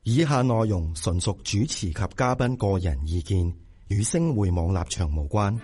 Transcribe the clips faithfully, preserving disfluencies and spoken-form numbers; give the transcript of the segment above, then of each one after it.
以下內容純屬主持及嘉賓個人意見，與星匯網立場無關。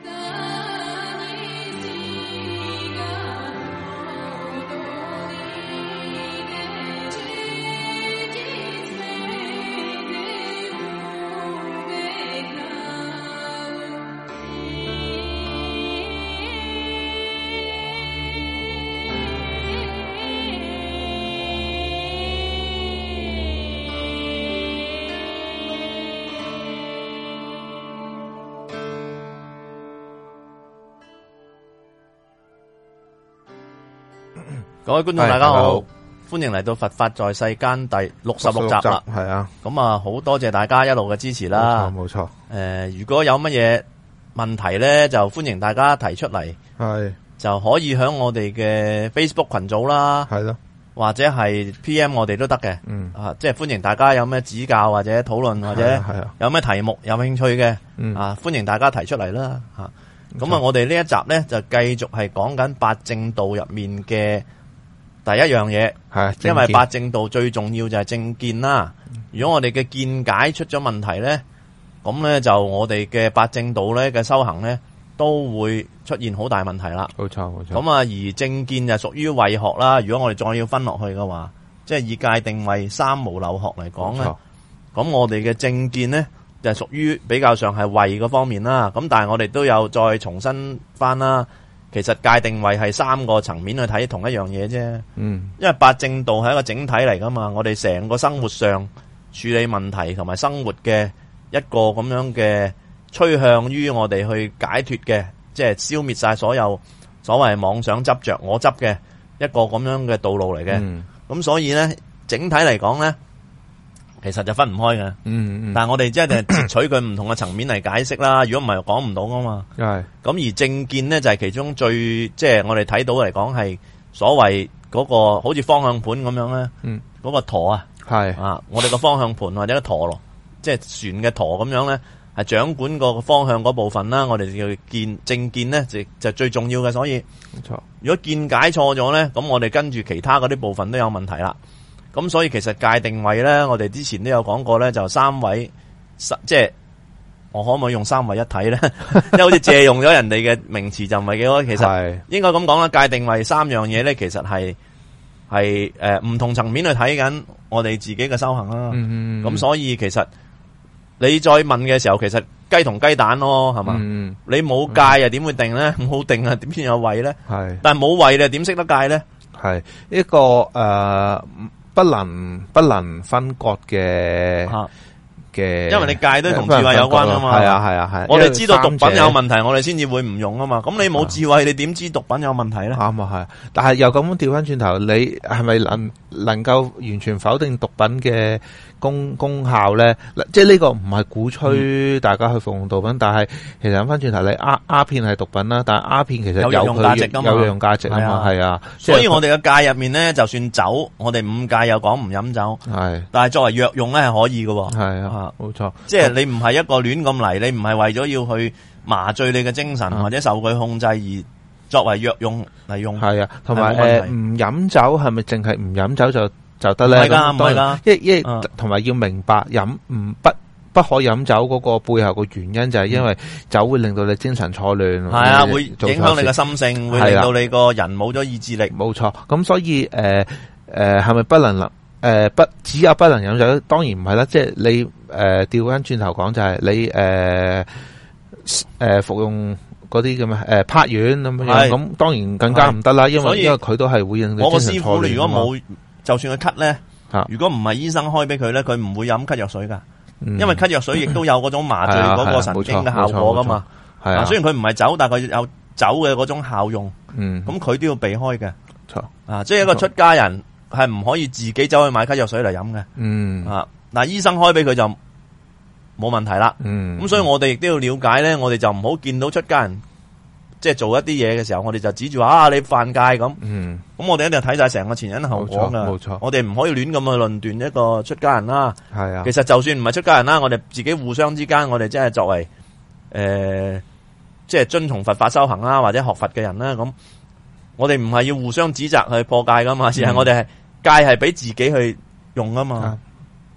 各位觀眾大家好，歡迎嚟到佛法在世間第六十六集啦。 係啊， 咁啊好多謝大家一路嘅支持啦。 冇錯，冇錯。 誒，如果有乜嘢問題咧，就歡迎大家提出嚟。係，就可以響我哋嘅 Facebook 群組啦。係咯，或者係 P M 我哋都得嘅。嗯，啊，即係歡迎大家有咩指教或者討論或者有咩題目有興趣嘅，啊，歡迎大家提出嚟啦。吓，咁啊，我哋呢一集咧就繼續係講緊八正道入面嘅第一樣嘢，係因為八正道最重要就係正見啦。如果我哋嘅見解出咗問題咧，咁咧就我哋嘅八正道咧嘅修行咧都會出現好大問題啦。冇錯冇錯。咁啊，而正見就屬於慧學啦。如果我哋再要分落去嘅話，即係以戒定慧三無漏學嚟講咧，咁我哋嘅正見咧就屬於比較上係慧嗰方面啦。咁但係我哋都有再重新翻啦。其實戒定慧係三個層面去睇同一樣嘢啫，嗯，因為八正道係一個整體嚟噶嘛，我哋成個生活上處理問題同埋生活嘅一個咁樣嘅趨向於我哋去解脫嘅，即係消滅晒所有所謂妄想執着我執嘅一個咁樣嘅道路嚟嘅，咁、嗯、所以咧整體嚟講咧，其實就分唔開嘅，嗯嗯，但係我哋即係截取佢唔同嘅層面嚟解釋啦。如果唔係講唔到噶嘛，係咁而正見咧就係其中最即係我哋睇到嚟講係所謂嗰個好似方向盤咁樣咧，嗯，嗰個舵啊，係啊，我哋個方向盤或者個舵咯，即係船嘅舵咁樣咧，係掌管個方向嗰部分啦。我哋叫見正見咧就就最重要嘅，所以冇錯。如果見解錯咗咧，咁我哋跟住其他嗰啲部分都有問題啦。咁所以其實戒定慧咧，我哋之前都有講過咧，就三位，即係我可唔可以用三位一體咧？即係好似借用咗人哋嘅名詞就唔係幾好。其實應該咁講啦，戒定慧三樣嘢咧，其實係係誒唔同層面去睇緊我哋自己嘅修行啦。咁、嗯嗯、所以其實你再問嘅時候，其實雞同雞蛋咯，係嘛？嗯、你冇戒又點會定咧？冇定啊，點先有慧咧？係，但係冇慧你點識得戒咧？ 係一個誒。呃不能不能分割嘅嘅， 因為你戒都同智慧有關啊嘛。係啊係啊係。我哋知道毒品有問題，我哋先至會唔用啊嘛。咁你冇智慧，你點知毒品有問題咧？ 啱啊係。但係又咁調翻轉頭，你係咪能能夠完全否定毒品嘅功功效咧？即係呢個唔係鼓吹大家去服用毒品，嗯、但係其實諗翻轉頭，你鴉鴉片係毒品啦，但係鴉片其實有佢有有用價值啊嘛，係啊。 所以我哋嘅戒入面咧，就算酒，我哋五戒有講唔飲酒，係，但係作為藥用咧係可以嘅，係啊，冇錯。即係你唔係一個亂咁嚟，你唔係為咗要去麻醉你嘅精神、啊、或者受佢控制而作為藥用嚟用，係啊。同埋誒唔飲酒係咪淨係唔飲酒就就得咧？係噶，唔係噶，因為因為同埋要明白飲唔不不可飲酒嗰個背後嘅原因就係因為酒會令到你精神錯亂，係啊，會影響你嘅心性，會令到你個人冇咗意志力。冇錯，咁所以誒誒係咪不能誒、呃、不只有不能飲酒？當然唔係啦，即係你誒調翻轉頭講就係你誒誒、呃、服用嗰啲咁嘅誒拍丸咁樣，咁當然更加唔得啦，因為因為佢都係會令到精神錯亂。我個師傅如果冇，就算佢咳咧，如果唔係醫生開俾佢咧，佢唔會飲咳藥水噶。因為咳藥水亦都有嗰種麻醉嗰個神經嘅效果噶嘛，係啊，雖然佢唔係酒，但係佢有酒嘅嗰種效用，嗯，咁佢都要避開嘅，錯啊，即係一個出家人係唔可以自己走去買咳藥水嚟飲嘅，嗯啊，嗱醫生開俾佢就冇問題啦，嗯，咁所以我哋亦都要了解咧，我哋就唔好見到出家人即係做一啲嘢嘅時候，我哋就指住話啊你犯戒咁，嗯，咁我哋一定睇晒成個前因後果噶，冇錯，我哋唔可以亂咁去論斷一個出家人啦，係啊，其實就算唔係出家人啦，我哋自己互相之間，我哋即係作為誒、呃，即係遵從佛法修行啦，或者學佛嘅人啦，咁我哋唔係要互相指責去破戒噶嘛，而係我哋係戒係俾自己去用噶嘛。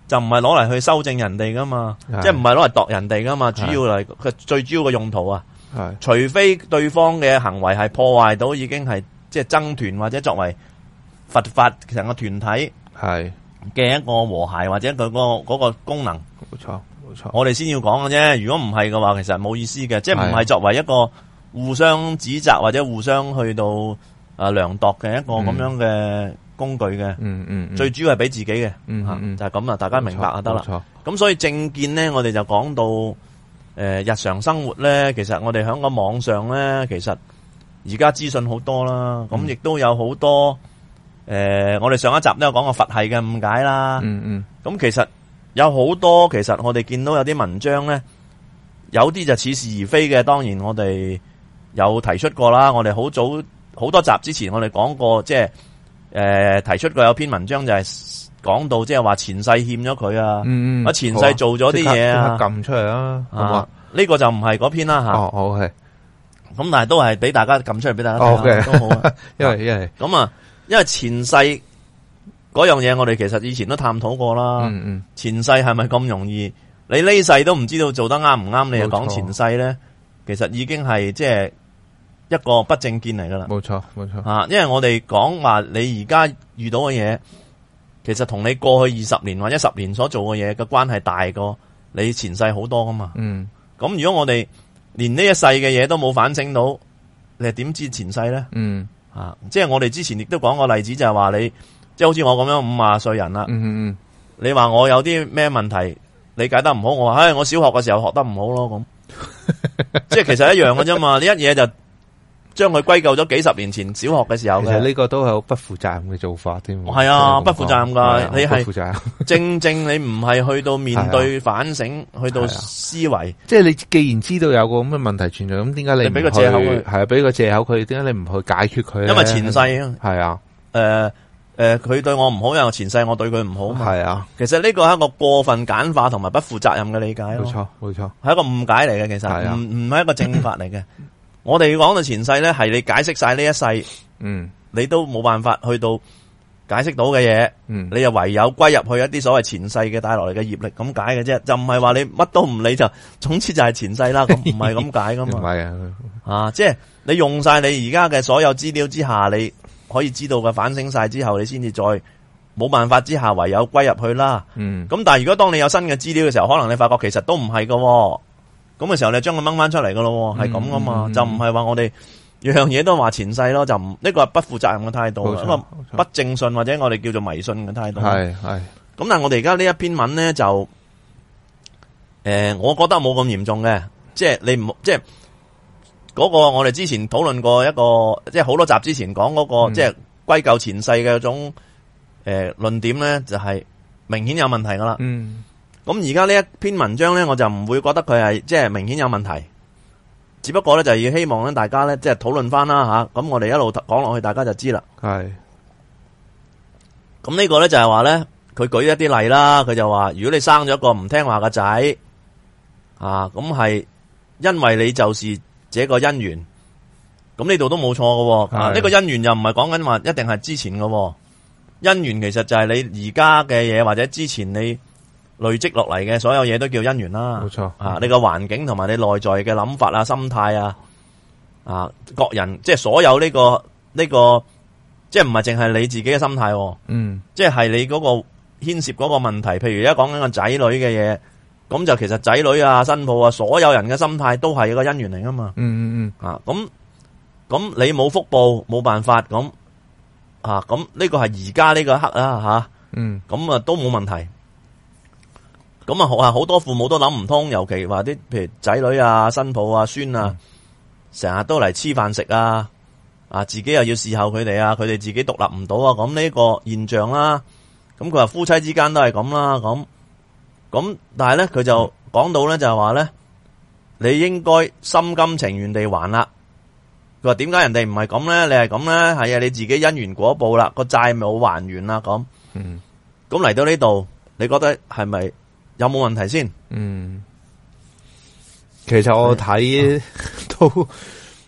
就唔係攞嚟去修正人哋噶嘛，即係唔係攞嚟度人哋噶嘛，主要嚟佢最主要嘅用途啊，除非對方嘅行為係破壞到已經係即係爭團或者作為佛法成個團體係嘅一個和諧或者佢個嗰個功能，冇錯冇錯，我哋先要講嘅啫。如果唔係嘅話，其實冇意思嘅，即係唔係作為一個互相指責或者互相去到啊量度嘅一個咁樣嘅工具嘅，嗯嗯，最主要係俾自己嘅，嗯嗯，就係咁啦，大家明白就得啦。咁所以政見咧，我哋就講到誒、呃、日常生活咧，其實我哋喺個網上咧，其實而家資訊好多啦，咁亦都有好多誒、呃，我哋上一集都有講過佛系嘅誤解啦，嗯嗯，咁其實有好多，其實我哋見到有啲文章咧，有啲就似是而非嘅，當然我哋有提出過啦，我哋好早好多集之前我哋講過，即係。誒、呃，提出過有篇文章就係講到，即係話前世欠咗佢啊，嗯嗯，前世做咗啲嘢啊，撳出嚟啊，好啊，呢個就唔係嗰篇啦吓。哦，好係，咁但係都係俾大家撳出嚟俾大家睇，哦 okay，都好啊。因為因為咁啊，因為前世嗰樣嘢，我哋其實以前都探討過啦。嗯嗯，前世係咪咁容易？你呢世都唔知道做得啱唔啱，你又講前世咧，其實已經係即係。一個不正見嚟噶啦，冇錯冇錯啊！因為我哋講話你而家遇到嘅嘢，其實同你過去二十年或者十年所做嘅嘢嘅關係大過你前世好多噶嘛。嗯，咁如果我哋連呢一世嘅嘢都冇反省到，你係點知前世咧？嗯啊，即係我哋之前亦都講個例子，就係話你，即係好似我咁樣五廿歲人啦。嗯嗯嗯，你話我有啲咩問題理解得唔好，我話唉，我小學嘅時候學得唔好咯，咁即係其實一樣嘅啫嘛。你一嘢就將佢歸咎咗幾十年前小學嘅時候嘅，其實呢個都係好不負責任嘅做法添。係啊，不負責任噶，你係正正你唔係去到面對反省，去到思維。即係你既然知道有個咁嘅問題存在，咁點解你俾個借口佢？係啊，俾個借口佢，點解你唔去解決佢？因為前世啊，係啊，誒誒，佢對我唔好，因為前世我對佢唔好。係啊，其實呢個係一個過分簡化同埋不負責任嘅理解咯。冇錯，冇錯，係一個誤解嚟嘅，其實唔唔係一個正法嚟嘅。我哋講到前世咧，係你解釋晒呢一世，嗯，你都冇辦法去到解釋到嘅嘢，嗯，你又唯有歸入去一啲所謂前世嘅帶落嚟嘅業力咁解嘅啫，就唔係話你乜都唔理就，總之就係前世啦，咁唔係咁解噶嘛，唔係啊，啊，即係你用晒你而家嘅所有資料之下，你可以知道嘅反省晒之後，你先至再冇辦法之下唯有歸入去啦，嗯，咁但係如果當你有新嘅資料嘅時候，可能你發覺其實都唔係噶。咁嘅時候，你將佢掹翻出嚟噶咯，係咁噶嘛，就唔係話我哋樣嘢都話前世咯，就唔呢個係不負責任嘅態度，一個不正信或者我哋叫做迷信嘅態度。係係。咁但係我哋而家呢一篇文咧就，誒、呃，我覺得冇咁嚴重嘅，即係你唔即係嗰個我哋之前討論過一個，即係好多集之前講嗰、那個，嗯、即係歸咎前世嘅種誒論點咧，就係、是、明顯有問題噶啦。嗯。咁而家呢一篇文章咧，我就唔會覺得佢係即係明顯有問題，只不過咧就係要希望咧大家咧即係討論翻啦吓，咁我哋一路講落去，大家就知啦。係。咁呢個咧就係話咧，佢舉一啲例啦，佢就話如果你生咗一個唔聽話嘅仔，啊咁係因為你就是這個因緣，咁呢度都冇錯嘅，啊呢個因緣又唔係講緊話一定係之前嘅，因緣其實就係你而家嘅嘢或者之前你累積落嚟嘅所有嘢都叫因緣啦，冇錯啊！你個環境同埋你內在嘅諗法啊、心態啊，啊，各人即係所有呢個呢個，即係唔係淨係你自己嘅心態，嗯，即係你嗰個牽涉嗰個問題。譬如而家講緊個仔女嘅嘢，咁就其實仔女啊、新抱啊，所有人嘅心態都係一個因緣嚟噶嘛，嗯嗯嗯，啊，咁咁你冇福報，冇辦法咁啊，咁呢個係而家呢個刻啦，吓，嗯，咁啊都冇問題。咁啊，好多父母都諗唔通，尤其話啲譬如仔女啊、新抱啊、孫啊，成日、嗯、都嚟黐飯食啊，啊自己又要侍候佢哋啊，佢哋自己獨立唔到啊，咁呢個現象啦。咁佢話夫妻之間都係咁啦，咁咁但係咧佢就講到咧就係話咧，你應該心甘情願地還啦。佢話點解人哋唔係咁咧？你係咁咧？係啊，你自己因緣果報啦，個債冇還完啦咁。嗯，咁嚟到呢度，你覺得係咪？有冇問題先？嗯，其實我睇都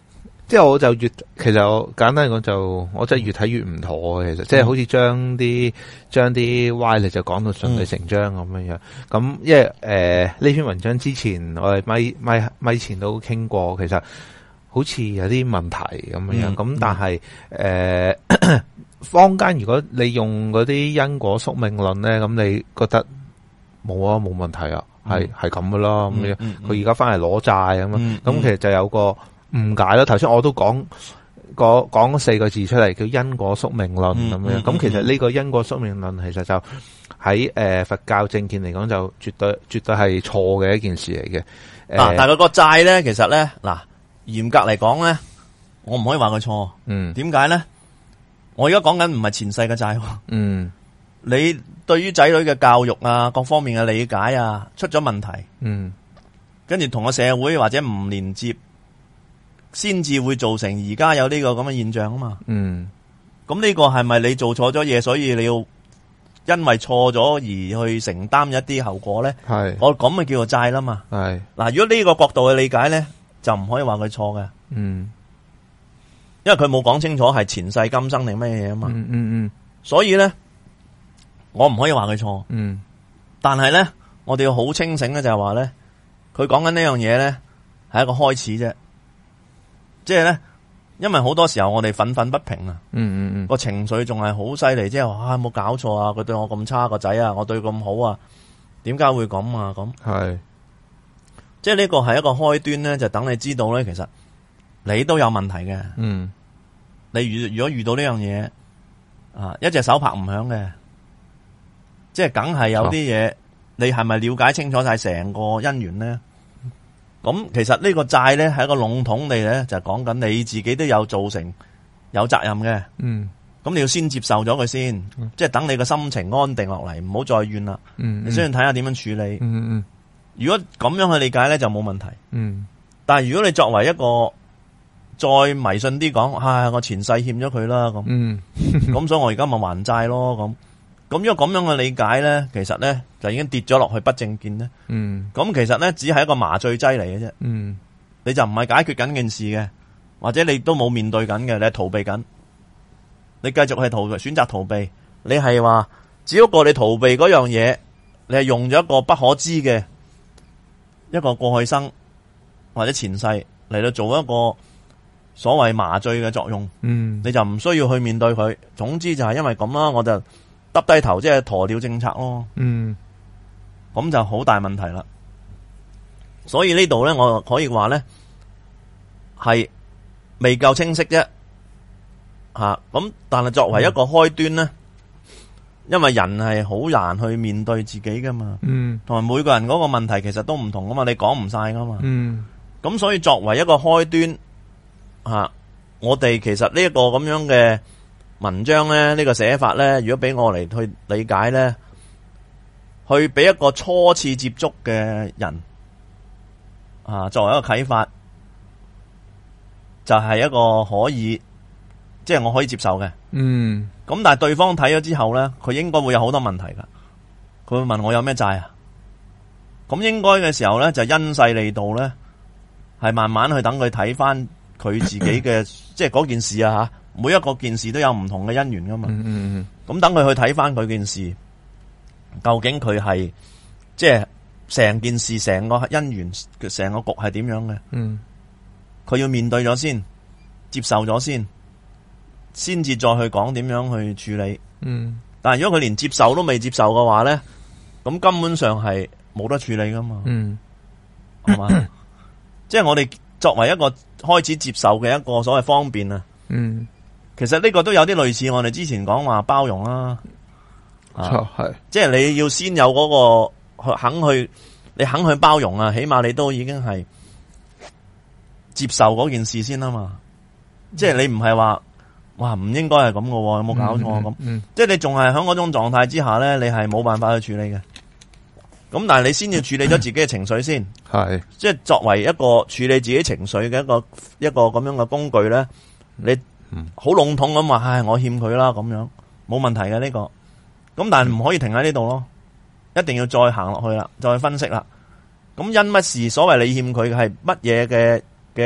即係我就越，其實我簡單嚟講就，我真係越睇越唔妥其實，即係好似將啲將啲歪理就講到順理成章咁樣樣。咁、嗯、因為誒呢篇文章之前我哋咪咪咪前都傾過，其實好似有啲問題咁樣樣。咁、嗯、但係誒、呃、坊間如果你用嗰啲因果宿命論咧，咁你覺得冇啊，冇問題啊，係係咁噶啦咁樣。佢而家翻嚟攞債咁樣，咁、嗯嗯、其實就有個誤解啦，頭先我都講講講四個字出嚟，叫因果宿命論咁樣。咁、嗯、其實呢個因果宿命論，其實就喺誒、呃、佛教正見嚟講，就絕對絕對係錯嘅一件事嚟嘅。嗱、 啊，但係個債咧，其實咧，嗱，嚴格嚟講咧，我唔可以話佢錯。嗯，點解咧？我而家講緊唔係前世嘅債。嗯，你對於仔女嘅教育啊，各方面嘅理解啊，出咗問題。嗯，跟住同個社會或者唔連接。先至會造成而家有呢個咁嘅現象啊嘛。嗯，咁呢個係咪你做錯咗嘢，所以你要因為錯咗而去承擔一啲後果咧？係，我咁咪叫做債啦嘛。係，嗱，如果呢個角度去理解咧，就唔可以話佢錯嘅。嗯，因為佢冇講清楚係前世今生定咩嘢啊嘛。嗯嗯嗯，所以咧，我唔可以話佢錯。嗯，但係咧，我哋要好清醒嘅就係話咧，佢講緊呢樣嘢咧係一個開始啫。即係咧，因為好多時候我哋憤憤不平啊，嗯嗯嗯，個情緒仲係好犀利，即係話啊冇搞錯啊，佢對我咁差個仔啊，我對佢咁好啊，點解會咁啊？咁係，即係呢個係一個開端咧，就等你知道咧，其實你都有問題嘅。嗯，你如如果遇到呢樣嘢啊，一隻手拍唔響嘅，即係梗係有啲嘢，你係咪了解清楚晒成個因緣咧？咁其實呢個債咧係一個籠統地咧，就係講緊你自己都有造成有責任嘅。嗯，咁你要先接受咗佢先，嗯、即係等你個心情安定落嚟，唔好再怨啦。嗯，你先睇下點樣處理。嗯嗯，如果咁樣去理解咧，就冇問題。嗯，但係如果你作為一個再迷信啲講，唉，我前世欠咗佢啦咁。嗯，咁所以我而家咪還債咯咁。咁如果咁樣嘅理解咧，其實咧就已經跌咗落去不正見咧。嗯，咁其實咧只係一個麻醉劑嚟嘅啫。嗯，你就唔係解決緊件事嘅，或者你都冇面對緊嘅，你係逃避緊。你繼續係逃，選擇逃避。你係話只不過你逃避嗰樣嘢，你係用咗一個不可知嘅一個過去生或者前世嚟到做一個所謂麻醉嘅作用。嗯，你就唔需要去面對佢。總之就係因為咁啦，我就耷低頭，即係鴕鳥政策咯。嗯，咁就好大問題啦。所以呢度咧，我可以話咧係未夠清晰啫。吓，咁但係作為一個開端咧，因為人係好難去面對自己噶嘛。嗯，同埋每個人嗰個問題其實都唔同噶嘛，你講唔晒噶嘛。嗯，咁所以作為一個開端，吓，我哋其實呢一個咁樣嘅文章咧，呢個寫法咧，如果俾我嚟去理解咧，去俾一個初次接觸嘅人啊，作為一個啟發，就係一個可以，即係我可以接受嘅。嗯。咁但係對方睇咗之後咧，佢應該會有好多問題噶。佢會問我有咩債啊？咁應該嘅時候咧，就因勢利導咧，係慢慢去等佢睇翻佢自己嘅，即係嗰件事啊吓。每一個件事都有唔同嘅因緣噶嘛，咁、嗯嗯、等佢去睇翻佢件事，究竟佢係即係成件事成個因緣成個局係點樣嘅？佢、嗯、要面對咗先，接受咗先，先至再去講點樣去處理。嗯、但係如果佢連接受都未接受嘅話咧，咁根本上係冇得處理噶嘛，係、嗯、嘛？即係我哋作為一個開始接受嘅一個所謂方便啊。嗯，其實呢個都有啲類似我哋之前講話包容啦，啊，係，即係你要先有嗰個肯去，你肯去包容啊，起碼你都已經係接受嗰件事先啊嘛，嗯、即係你唔係話，哇唔應該係咁嘅，有冇搞錯咁？嗯嗯、即係你仲係喺嗰種狀態之下咧，你係冇辦法去處理嘅。咁但係你先要處理咗自己嘅情緒先，係，即係作為一個處理自己情緒嘅一個一個咁樣嘅工具咧。你好籠統咁話，唉，我欠佢啦，咁樣冇問題嘅呢個。咁但係唔可以停喺呢度咯，一定要再行落去啦，再分析啦。咁因乜事？所謂你欠佢嘅係乜嘢嘅嘅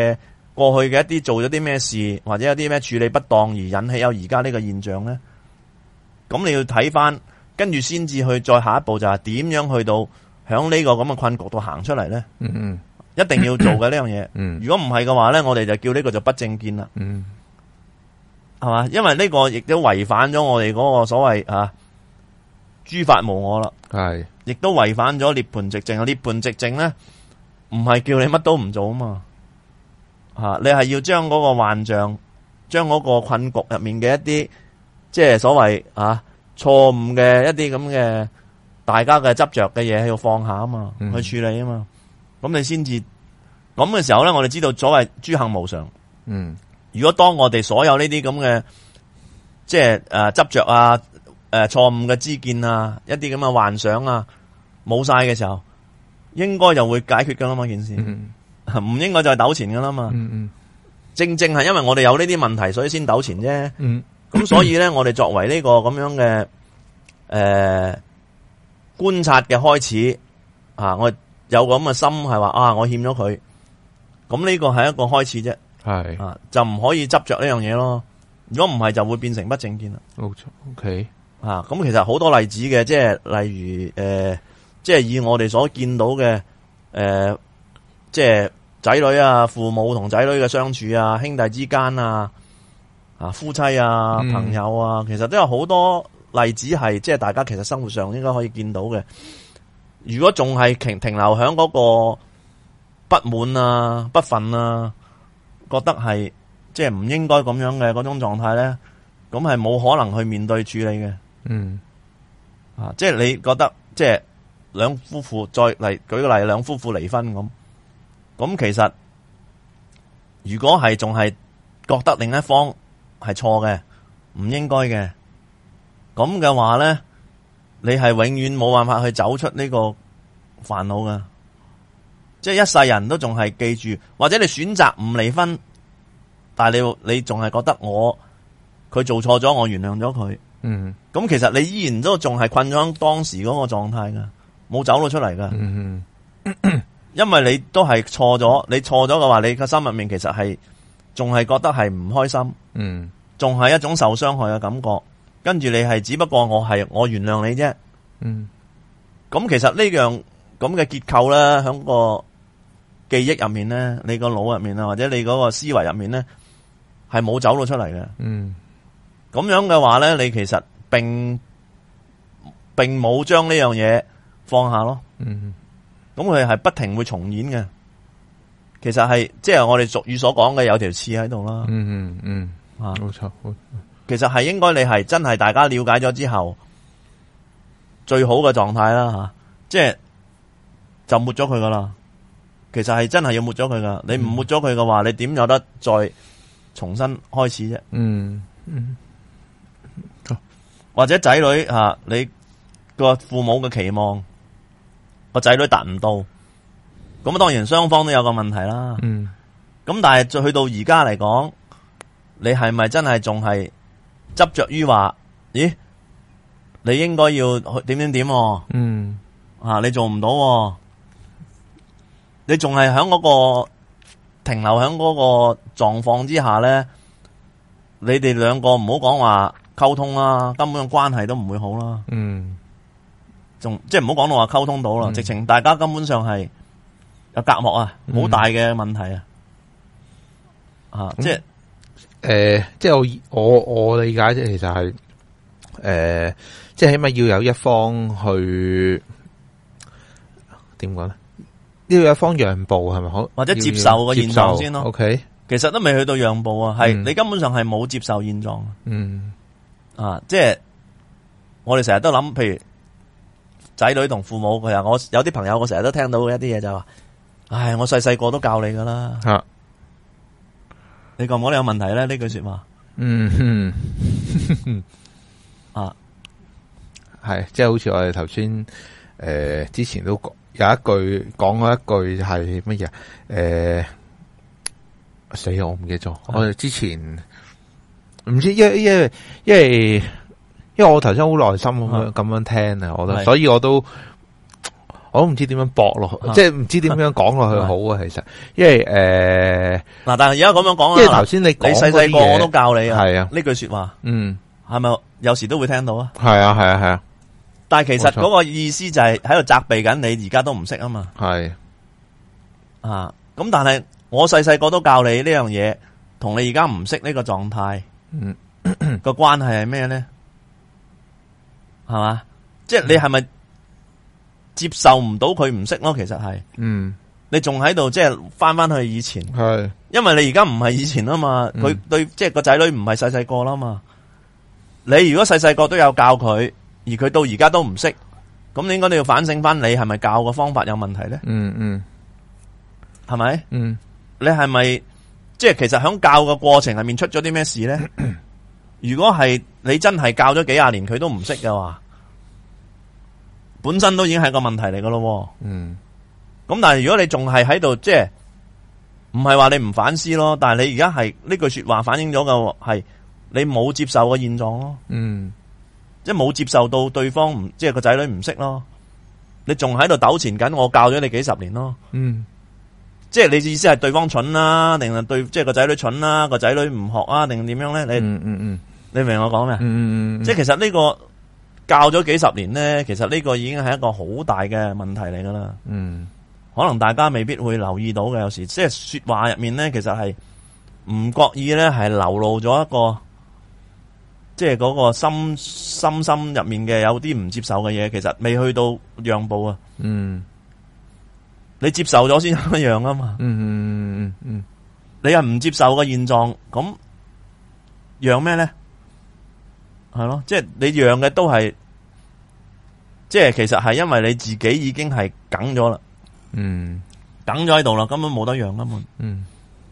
過去嘅一啲做咗啲咩事，或者有啲咩處理不當而引起有而家呢個現象咧？咁你要睇翻，跟住先至去再下一步就係點樣去到響呢個咁嘅困局度行出嚟咧？ 嗯嗯， 一定要做嘅呢樣嘢。 嗯， 如果唔係嘅話咧，我哋就叫呢個做不正見啦。 嗯， 係嘛？因為呢個亦都違反咗我哋嗰個所謂啊諸法無我啦。 係，亦都違反咗涅槃寂靜。涅槃寂靜咧，唔係叫你乜都唔做啊嘛。吓、啊，你係要將嗰個幻象，將嗰個困局入面嘅一啲，即係所謂啊錯誤嘅一啲咁嘅大家嘅執着嘅嘢，要放下啊嘛，嗯、去處理啊嘛。咁你先至咁嘅時候咧，我哋知道所謂諸行無常。 嗯， 如果當我哋所有呢啲咁嘅，即係誒執着啊，誒錯誤嘅知見啊，一啲咁嘅幻想啊，冇晒嘅時候，應該就會解決噶啦嘛，件事。嗯唔應該再糾纏噶啦嘛，嗯嗯，正正係因為我哋有呢啲問題，所以先糾纏啫。嗯，咁所以咧，我哋作為呢個咁樣嘅誒、呃、觀察嘅開始啊，我有個咁嘅心係話啊，我欠咗佢，咁呢個係一個開始啫。係啊，就唔可以執着呢樣嘢咯。如果唔係，就會變成不正見啦。冇錯 OK 啊，咁其實好多例子嘅，即係例如誒、呃，即係以我哋所見到嘅誒、呃，即係。仔女啊，父母同仔女嘅相處啊，兄弟之間啊，啊夫妻啊，嗯、朋友啊，其實都有好多例子係，即係大家其實生活上應該可以見到嘅。如果仲係停停留喺嗰個不滿啊、不忿啊，覺得係即係唔應該咁樣嘅嗰種狀態咧，咁係冇可能去面對處理嘅。嗯，啊，即係你覺得即係兩夫婦再嚟舉個例，兩夫婦離婚咁。咁其實如果係仲係覺得另一方係錯嘅，唔應該嘅，咁嘅話咧，你係永遠冇辦法去走出呢個煩惱噶，即係一世人都仲係記住，或者你選擇唔離婚，但係你你仲係覺得我佢做錯咗，我原諒咗佢，嗯，咁其實你依然都仲係困咗喺當時嗰個狀態噶，冇走到出嚟噶，嗯嗯。因為你都係錯咗，你錯咗嘅話，你個心入面其實係仲係覺得係唔開心，嗯，仲係一種受傷害嘅感覺。跟住你係只不過我係我原諒你啫，嗯。咁其實呢樣咁嘅結構咧，喺個記憶入面咧，你個腦入面啊，或者你嗰個思維入面咧，係冇走到出嚟嘅，嗯。咁樣嘅話咧，你其實並並冇將呢樣嘢放下咯，嗯。咁佢係不停會重演嘅，其實係即係我哋俗語所講嘅有條刺喺度啦。嗯嗯嗯，啊，冇錯。其實係應該你係真係大家了解咗之後，最好嘅狀態啦吓，即係就抹咗佢噶啦。其實係真係要抹咗佢噶，你唔抹咗佢嘅話，你點有得再重新開始啫？嗯嗯，或者仔女吓，你個父母嘅期望。個仔女達唔到，咁啊當然雙方都有個問題啦。嗯，咁但係再去到而家嚟講，你係咪真係仲係執着於話？咦，你應該要點點點？嗯，啊，你做唔到，啊，你仲係喺嗰個停留喺嗰個狀況之下咧？你哋兩個唔好講話溝通啦，根本關係都唔會好啦。嗯。仲即係唔好講到話溝通到啦，嗯、直情大家根本上係有隔膜啊，好、嗯、大嘅問題啊！啊，即係誒、 呃，即係我我我理解啫，其實係誒、呃，即係起碼要有一方去點講咧？要有一方讓步係咪好？ 或者接受個現狀先咯。 OK， 其實都未去到讓步啊，係、嗯、你根本上係冇接受現狀。嗯，啊，即係我哋成日都諗，譬如。仔女同父母，佢話我有啲朋友，我成日都聽到一啲嘢就話，唉，我細細個都教你噶啦。啊，你覺唔覺得有問題咧？呢句說話，嗯哼，啊， 係，即係好似我哋頭先誒之前都有一句講過一句係乜嘢？誒、呃，死我唔記得咗。我哋之前唔知，因為因為因為。因為我頭先好耐心咁樣咁樣聽啊，我覺得，所以我都我都唔知點樣駁落去，啊、即係唔知點樣講落去好啊。其實，因為誒，嗱、 呃，但係而家咁樣講啊， 即係頭先你講你細細個我都教你啊， 係啊， 呢句說話， 嗯， 係咪有時都會聽到啊？ 係啊，係啊，係啊。 但係其實嗰個意思就係喺度責備緊你，而家都唔識啊嘛。 係啊，咁但係我細細個都教你呢樣嘢，同你而家唔識呢個狀態，嗯，個關係係咩咧？係嘛？即係你係咪接受唔到佢唔識咯？其實係，嗯，你仲喺度即係翻翻去以前，係，因為你而家唔係以前啊嘛，佢、嗯、對即係個仔女唔係細細個啦嘛。你如果細細個都有教佢，而佢到而家都唔識，咁你應該都要反省翻，你係咪教嘅方法有問題咧？嗯嗯，係咪？嗯，你係咪即係其實響教嘅過程入面出咗啲咩事咧？如果係你真係教咗幾廿年佢都唔識嘅話，本身都已經係個問題嚟噶咯。嗯，咁但係如果你仲係喺度，即係唔係話你唔反思咯，但係你而家係呢句說話反映咗嘅係你冇接受個現狀咯。嗯，即係冇接受到對方唔即係個仔女唔識咯，你仲喺度糾纏緊我教咗你幾十年咯。嗯，即係你意思係對方蠢啦，定係對即係個仔女蠢啦，個仔女唔學啊，定點樣咧？你嗯嗯嗯，你明我講咩？嗯嗯，即係其實呢個教咗幾十年咧，其實呢個已經係一個好大嘅問題嚟噶啦。嗯，可能大家未必會留意到嘅，有時即係說話入面咧，其實係唔覺意咧係流露咗一個，即係嗰個心心心入面嘅有啲唔接受嘅嘢，其實未去到讓步啊。嗯，你接受咗先咁樣啊嘛。嗯嗯嗯嗯，你係唔接受個現狀，咁讓咩咧？係咯，即係你讓嘅都係，即係其實係因為你自己已經係梗咗啦，嗯，梗咗喺度啦，根本冇得讓根本。嗯，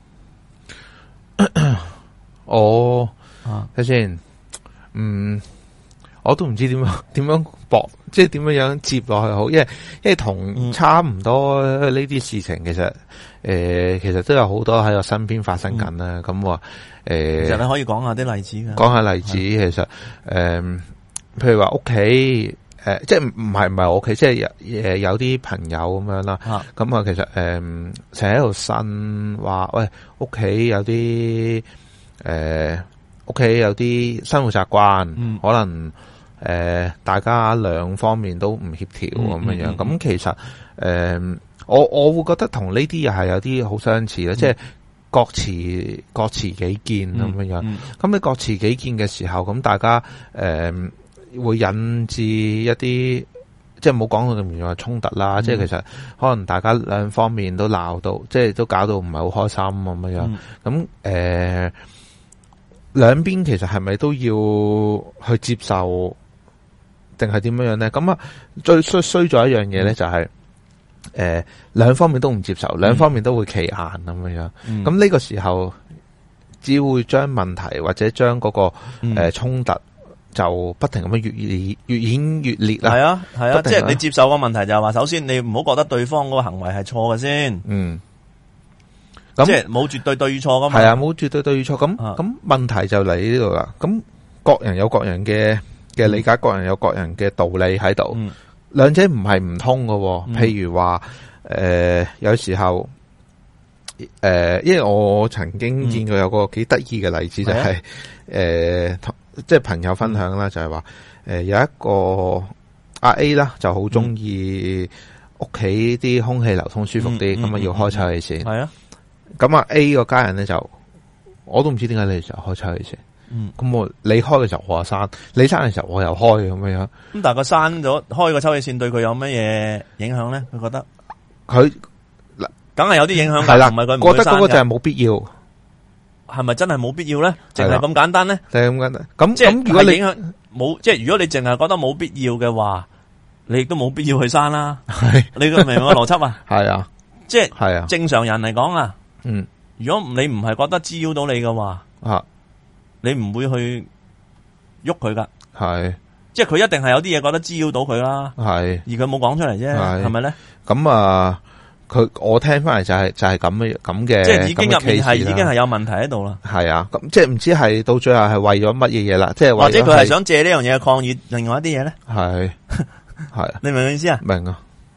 我睇先，嗯，我都唔知點樣點樣駁，即係點樣樣接落去好，因為因為同差唔多呢啲事情，其實誒、呃，其實都有好多喺我身邊發生緊啦，咁、嗯、話。誒、呃， 其實你可以講下啲例子嘅。 講下例子，其實誒、呃，譬如話屋企，誒、呃，即係唔唔係唔係我屋企，即係有誒有啲朋友咁樣啦。咁啊，其實誒，成日喺度呻話，喂，屋企有啲誒，屋、呃、企有啲生活習慣、嗯，可能誒、呃，大家兩方面都唔協調咁樣樣。咁、嗯嗯、其實誒、呃，我我會覺得同呢啲又係有啲好相似啦、嗯，即係。各持各持己見咁樣樣，咁、嗯、你各持己見嘅時候，咁大家誒、呃、會引致一啲，即係冇講到咁嚴重嘅衝突啦。嗯、即係其實可能大家兩方面都鬧到，即係都搞到唔係好開心咁樣樣。咁誒兩邊其實係咪都要去接受，定係點樣樣咧？咁啊，最衰衰咗一樣嘢咧，就係、是。誒、呃，兩方面都唔接受，兩方面都會企硬咁樣樣。咁、嗯、呢個時候，只會將問題或者將嗰、那個誒衝、呃、突就不停咁樣越越越演越烈啦。係啊，係啊，即係你接受個問題就係話，首先你唔好覺得對方嗰個行為係錯嘅先。嗯，咁即係冇絕對對與錯噶嘛。係啊，冇絕對對與錯。咁咁問題就嚟呢度啦。咁各人有各人嘅嘅理解、嗯，各人有各人嘅道理喺度。嗯，兩者唔係唔通喎。譬如話誒、呃，有時候誒、呃，因為我曾經見過有個幾得意嘅例子，嗯、就係、是、誒、呃，即係朋友分享啦、嗯，就係話誒，有一個阿 A 啦，就好中意屋企啲空氣流通舒服啲，咁、嗯、啊要開抽氣扇。係、嗯、啊，咁啊 A 個家人咧就，我都唔知點解你哋就開抽氣扇。嗯，咁我你開嘅時候我又閂，你閂嘅時候我又開咁樣。咁但係佢閂咗開個抽氣扇對佢有乜嘢影響咧？佢覺得佢嗱，梗係有啲影響噶，唔係佢唔覺得嗰個就係冇必要，係咪真係冇必要咧？淨係咁簡單咧？就係咁簡單。咁即係如果你影響冇，即係如果你淨係覺得冇必要嘅話，你亦都冇必要去閂啦。係你明唔明個邏輯啊？係啊，即係係啊。正常人嚟講啊，嗯，如果你唔係覺得滋擾到你嘅話啊。你唔會去喐佢噶，係，即係佢一定係有啲嘢覺得滋擾到佢啦，係，而佢冇講出嚟啫，係咪咧？咁啊，佢我聽翻嚟就係、是、就係咁嘅咁嘅，即係已經入面係已經係有問題喺度啦，係啊，咁即係唔知係到最後係為咗乜嘢嘢啦，即係或者佢係想借呢樣嘢抗議另外一啲嘢咧，係係，你明唔明意思啊？明啊，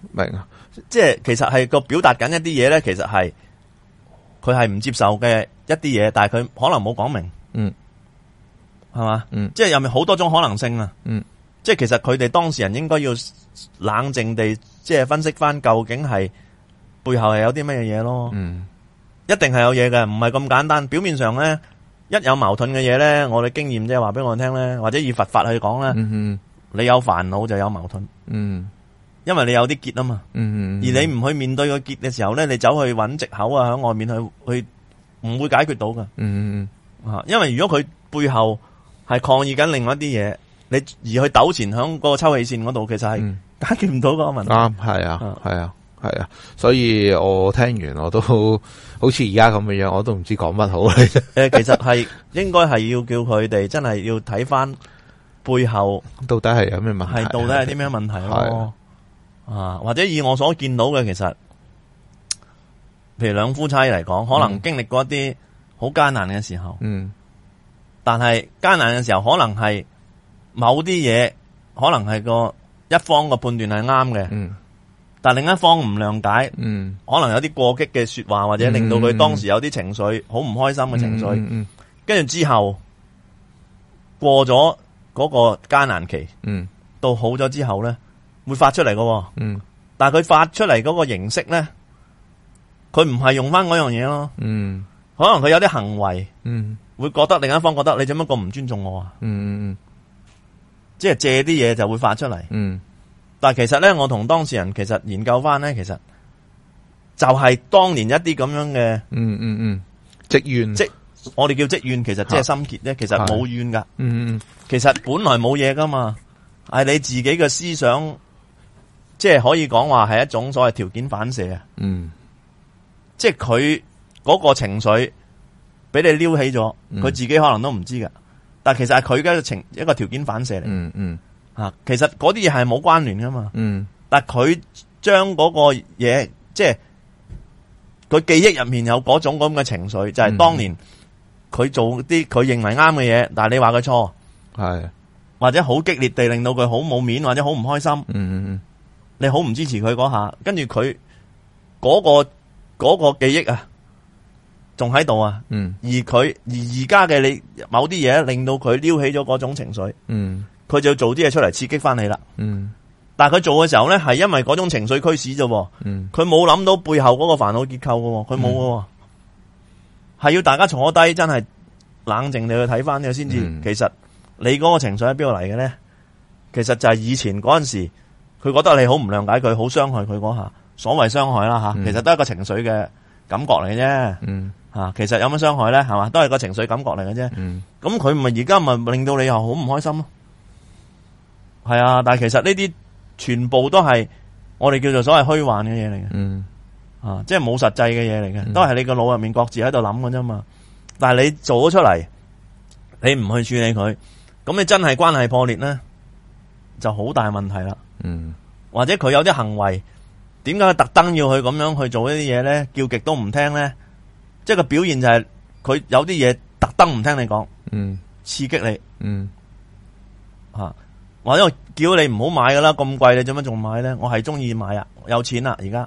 明啊， 即係其實係個表達緊一啲嘢咧，其實係佢係唔接受嘅一啲嘢，但係佢可能冇講明， 嗯， 係嘛， 嗯， 即係有咪好多種可能性啊， 嗯， 即係其實佢哋當事人應該要冷靜地即係分析翻究竟係背後係有啲乜嘢嘢咯， 嗯， 一定係有嘢嘅，唔係咁簡單。表面上咧，一有矛盾嘅嘢咧，我哋經驗即係話俾我聽咧，或者以佛法去講咧， 嗯， 你有煩惱就有矛盾， 嗯。 因為你有啲結啊嘛， 嗯， 而你唔去面對個結嘅時候咧，你走去揾藉口啊，喺外面去去唔會解決到噶。 嗯啊，因為如果佢背後係抗議緊另外一啲嘢，你而去糾纏響個抽氣扇嗰度，其實係解決唔到嗰個問題。 啱，係啊，係啊，係啊，所以我聽完我都好似而家咁嘅樣，我都唔知講乜好咧。誒， 其實係應該係要叫佢哋真係要睇翻背後到底係有咩問題， 係到底係啲咩問題咯。啊，或者以我所見到嘅，其實，譬如兩夫妻嚟講，可能經歷過一啲好艱難嘅時候， 嗯， 但係艱難嘅時候，可能係某啲嘢，可能係個一方嘅判斷係啱嘅， 嗯， 但另一方唔諒解， 嗯， 可能有啲過激嘅說話，或者令到佢當時有啲情緒好唔開心嘅情緒， 嗯嗯， 跟住之後過咗嗰個艱難期， 嗯， 到好咗之後咧。會發出嚟嘅， 嗯， 但係佢發出嚟嗰個形式咧，佢唔係用翻嗰樣嘢咯， 嗯， 可能佢有啲行為， 嗯， 會覺得另一方覺得你做乜咁唔尊重我啊， 嗯嗯嗯， 即係借啲嘢就會發出嚟， 嗯， 但係其實咧，我同當事人其實研究翻咧，其實就係當年一啲咁樣嘅， 嗯嗯嗯，積怨， 即我哋叫積怨，其實即係心結咧，其實冇怨噶， 嗯嗯， 其實本來冇嘢噶嘛，係你自己嘅思想。即係可以講話係一種所謂條件反射啊， 嗯， 即係佢嗰個情緒俾你撩起咗，佢、嗯、自己可能都唔知噶，但係其實係佢嘅情一個條件反射嚟， 嗯嗯， 啊，其實嗰啲嘢係冇關聯噶嘛， 嗯， 但係佢將嗰個嘢，即係佢記憶入面有嗰種咁嘅情緒，就係、是、當年佢做啲佢認為啱嘅嘢，但係你話佢錯，係或者好激烈地令到佢好冇面，或者好唔開心，嗯嗯嗯。你好唔支持佢嗰下，跟住佢嗰個嗰、嗰個記憶啊，仲喺度啊。嗯。而佢而而家嘅你某啲嘢令到佢撩起咗嗰種情緒。嗯。佢就要做啲嘢出嚟刺激翻你啦。嗯。但係佢做嘅時候咧，係因為嗰種情緒驅使啫。嗯。佢冇諗到背後嗰個煩惱結構嘅，佢冇嘅。係、嗯、要大家坐低，真係冷靜地去睇翻嘅先至。嗯、其實你嗰個情緒喺邊度嚟嘅咧？其實就係以前嗰陣時。佢覺得你好唔諒解佢，好傷害佢嗰下，所謂傷害啦吓、嗯，其實都係一個情緒嘅感覺嚟嘅啫。嗯，吓，其實有乜傷害咧？係嘛，都係個情緒感覺嚟嘅啫。嗯，咁佢咪而家咪令到你又好唔開心咯？係啊，但係其實呢啲全部都係我哋叫做所謂虛幻嘅嘢嚟嘅。嗯，啊，即係冇實際嘅嘢嚟嘅，都係你個腦入面各自喺度諗嘅啫嘛。但係你做咗出嚟，你唔去處理佢，咁你真係關係破裂咧，就好大問題啦。嗯，或者佢有啲行為，點解佢特登要去咁樣去做一啲嘢咧？叫極都唔聽咧，即係個表現就係佢有啲嘢特登唔聽你講，嗯，刺激你，嗯，啊，或者我叫你唔好買噶啦，咁貴你做乜仲買咧？我係中意買啊，有錢啦而家，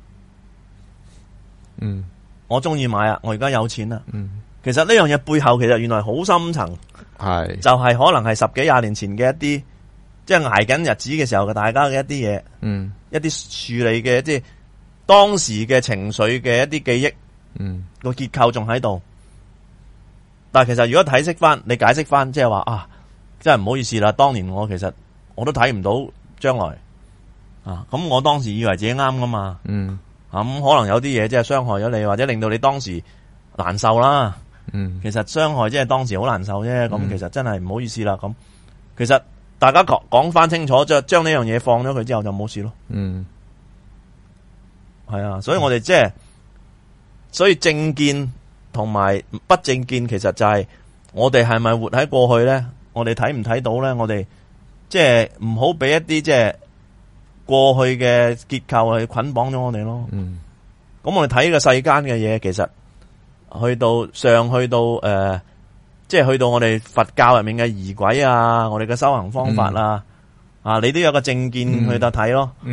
嗯，我中意買啊，我而家有錢啦，嗯，其實呢樣嘢背後其實原來好深層，係就係、是、可能係十幾廿年前嘅一啲。即係挨緊日子嘅時候嘅大家嘅一啲嘢，嗯，一啲處理嘅即係當時嘅情緒嘅一啲記憶，嗯，個結構仲喺度。但係其實如果睇釋翻，你解釋翻，即係話啊，真係唔好意思啦，當年我其實我都睇唔到將來啊，咁我當時以為自己啱噶嘛，嗯，咁、啊、可能有啲嘢即係傷害咗你，或者令到你當時難受啦，嗯，其實傷害即係當時好難受啫，咁、嗯、其實真係唔好意思啦，咁其實。大家講講翻清楚，將將呢樣嘢放咗佢之後就冇事咯。嗯，係啊，所以我哋即係，所以正見同埋不正見，其實就係我哋係咪活喺過去咧？我哋睇唔睇到咧？我哋即係唔好俾一啲即係過去嘅結構去捆綁咗我哋咯。嗯，咁我哋睇呢個世間嘅嘢，其實去到上去到誒。呃即係去到我哋佛教入面嘅儀軌啊，我哋嘅修行方法啊，嗯、啊，你都有個正見去度睇咯。嗯，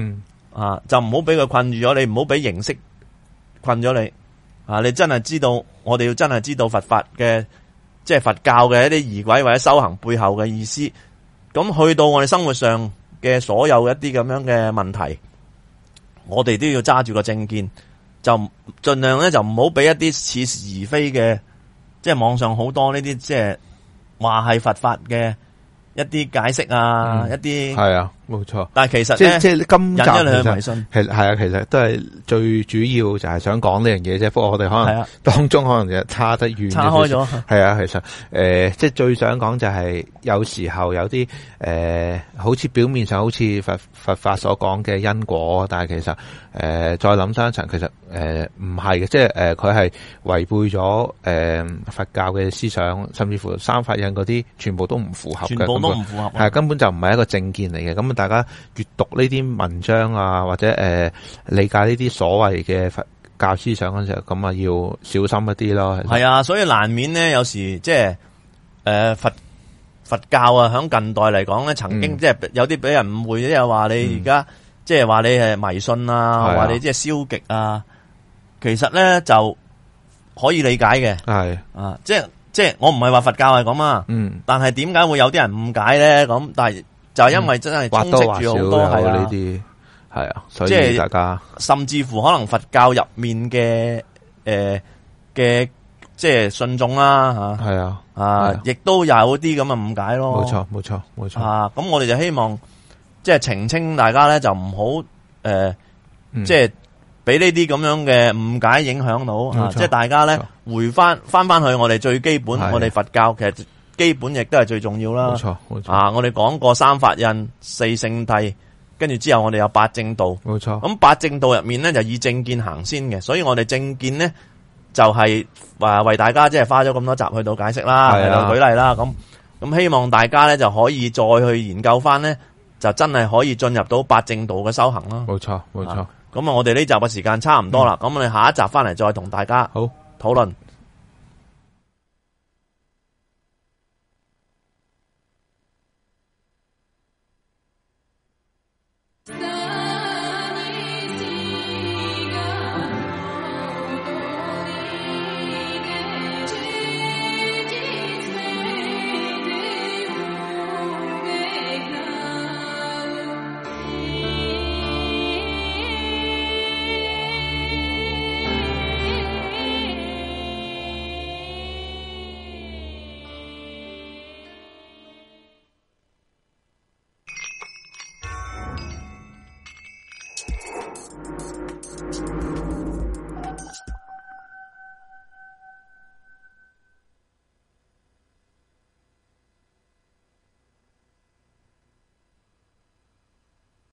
啊，就唔好俾佢困住咗你，唔好俾形式困咗你啊！你真係知道，我哋要真係知道佛法嘅，即係佛教嘅一啲儀軌或者修行背後嘅意思。咁去到我哋生活上嘅所有一啲咁樣嘅問題，我哋都要揸住個正見，就盡量咧就唔好俾一啲似是而非嘅，即係網上好多呢啲即係話係佛法嘅一啲解釋啊，嗯、一啲係啊，冇錯。但係其實咧， 即係今集引咗你去迷信， 其實係啊，其實都係最主要就係想講呢樣嘢啫。不過我哋可能當中可能就差得遠， 差開咗。 係啊，其實誒、呃，即係最想講就係有時候有啲誒、呃，好似表面上好似佛佛法所講嘅因果，但係其實誒、呃、再諗深一層，其實誒唔係嘅，即係誒佢係違背咗誒、呃、佛教嘅思想，甚至乎三法印嗰啲全部都唔符合嘅， 全部都唔符合， 係根本就唔係一個正見嚟嘅。咁大家閱讀呢啲文章啊，或者誒、呃、理解呢啲所謂嘅佛教思想嗰陣時候，咁啊要小心一啲咯。 係啊，所以難免咧，有時即係誒佛佛教啊，響近代嚟講咧，曾經、嗯、即係有啲俾人誤會，即係話你而家、嗯、即係話你係迷信啊，話、啊、你即係消極啊。其實咧就可以理解嘅， 係啊，即係即係我唔係話佛教係咁啊，嗯，但係點解會有啲人誤解咧？咁但係就係因為真係充斥住好多係啊， 呢啲係啊，所以大家甚至乎可能佛教入面嘅誒嘅即係信眾啦吓， 係啊啊，亦都有啲咁嘅誤解咯。 冇錯，冇錯，冇錯啊！咁我哋就希望即係澄清大家咧，就唔好誒，即係。俾呢啲咁樣嘅誤解影響到，啊、即係大家咧回翻翻翻去我哋最基本，我哋佛教其實基本亦都係最重要啦。 冇錯，冇錯。 啊，我哋講過三法印、四聖諦，跟住之後我哋有八正道。 冇錯。咁八正道入面咧就以正見行先嘅，所以我哋正見咧就係話為大家即係花咗咁多集去到解釋啦，係啦，舉例啦。咁咁希望大家咧就可以再去研究翻咧，就真係可以進入到八正道嘅修行啦。 冇錯，冇錯。 咁啊，我哋呢集嘅時間差唔多啦，咁、嗯、我哋下一集翻嚟再同大家好討論。